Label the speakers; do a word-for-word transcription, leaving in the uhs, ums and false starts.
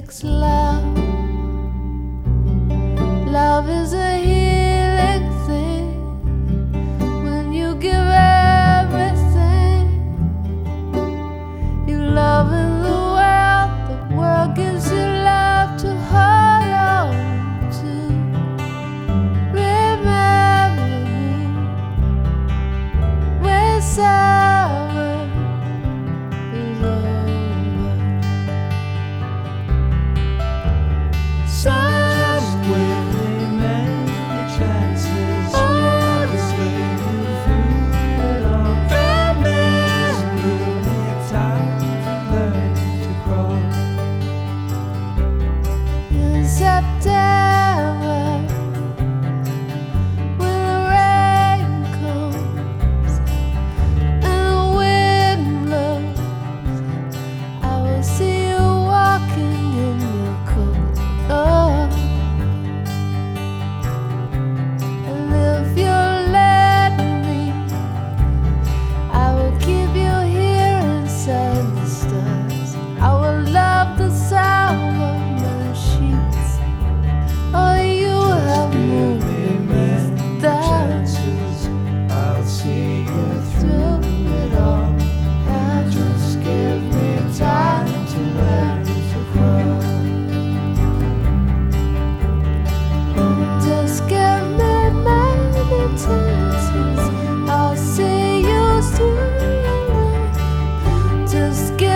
Speaker 1: takes love. Love is a healing thing. When you give everything, you love in the world. The world gives you love to hold on to. Remember me when summer is over.
Speaker 2: Just give me many chances. I'll escape you through it all. Promise give me time to learn to grow.
Speaker 1: In September, when the rain comes and the wind blows, I will see you walking in your coat. Oh, and if you'll let me, I will keep you here inside the stars. I will love the sound of my sheets. Oh, you have
Speaker 2: Give
Speaker 1: moved
Speaker 2: me
Speaker 1: me
Speaker 2: many
Speaker 1: down
Speaker 2: chances. I'll see you through
Speaker 1: through
Speaker 2: it all.
Speaker 1: and
Speaker 2: Just give me time to learn to grow.
Speaker 1: just give me many chances. I'll see you through. Just give